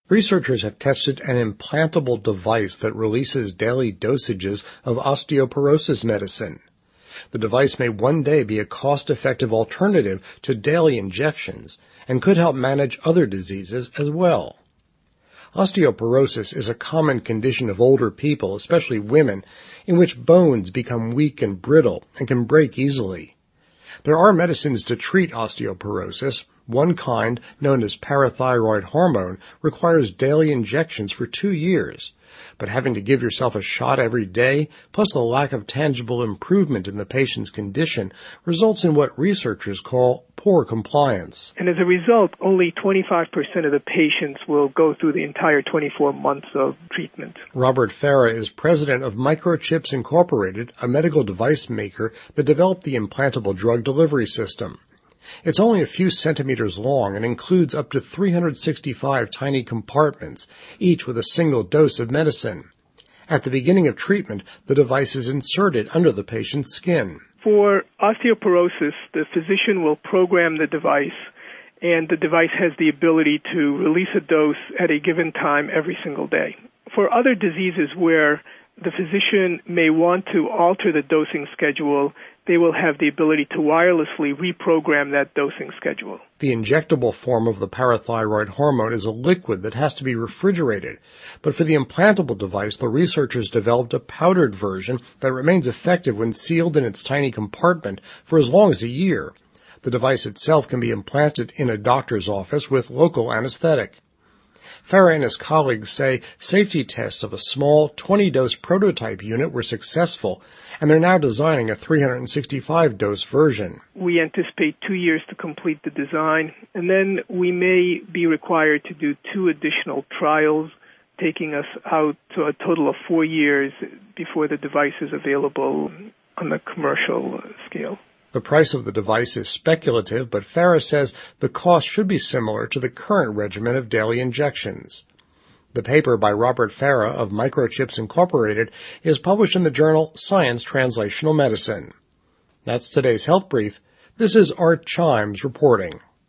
Researchers have tested an implantable device that releases daily dosages of osteoporosis medicine. The device may one day be a cost-effective alternative to daily injections and could help manage other diseases as well. Osteoporosis is a common condition of older people, especially women, in which bones become weak and brittle and can break easily. There are medicines to treat osteoporosis. One kind, known as parathyroid hormone, requires daily injections for 2 years. But having to give yourself a shot every day, plus the lack of tangible improvement in the patient's condition, results in what researchers call poor compliance. And as a result, only 25% of the patients will go through the entire 24 months of treatment. Robert Farah is president of Microchips Incorporated, a medical device maker that developed the implantable drug delivery system. It's only a few centimeters long and includes up to 365 tiny compartments, each with a single dose of medicine. At the beginning of treatment, the device is inserted under the patient's skin. For osteoporosis, the physician will program the device, and the device has the ability to release a dose at a given time every single day. For other diseases where the physician may want to alter the dosing schedule, they will have the ability to wirelessly reprogram that dosing schedule. The injectable form of the parathyroid hormone is a liquid that has to be refrigerated. But for the implantable device, the researchers developed a powdered version that remains effective when sealed in its tiny compartment for as long as a year. The device itself can be implanted in a doctor's office with local anesthetic. Farah and his colleagues say safety tests of a small 20-dose prototype unit were successful, and they're now designing a 365-dose version. We anticipate 2 years to complete the design, and then we may be required to do 2 additional trials, taking us out to a total of 4 years before the device is available on the commercial scale. The price of the device is speculative, but Farah says the cost should be similar to the current regimen of daily injections. The paper by Robert Farah of Microchips Incorporated is published in the journal Science Translational Medicine. That's today's Health Brief. This is Art Chimes reporting.